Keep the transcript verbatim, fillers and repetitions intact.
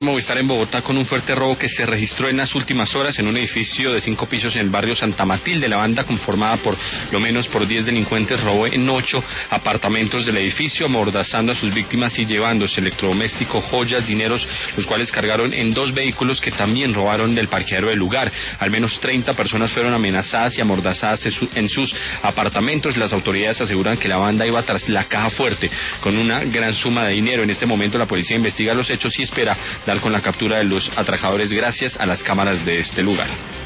Movistar en Bogotá con un fuerte robo que se registró en las últimas horas en un edificio de cinco pisos en el barrio Santa Matilde. La banda, conformada por lo menos por diez delincuentes, robó en ocho apartamentos del edificio, amordazando a sus víctimas y llevándose electrodomésticos, joyas, dineros, los cuales cargaron en dos vehículos que también robaron del parqueadero del lugar. Al menos treinta personas fueron amenazadas y amordazadas en, su, en sus apartamentos. Las autoridades aseguran que la banda iba tras la caja fuerte con una gran suma de dinero. En este momento la policía investiga los hechos y espera dar con la captura de los atracadores gracias a las cámaras de este lugar.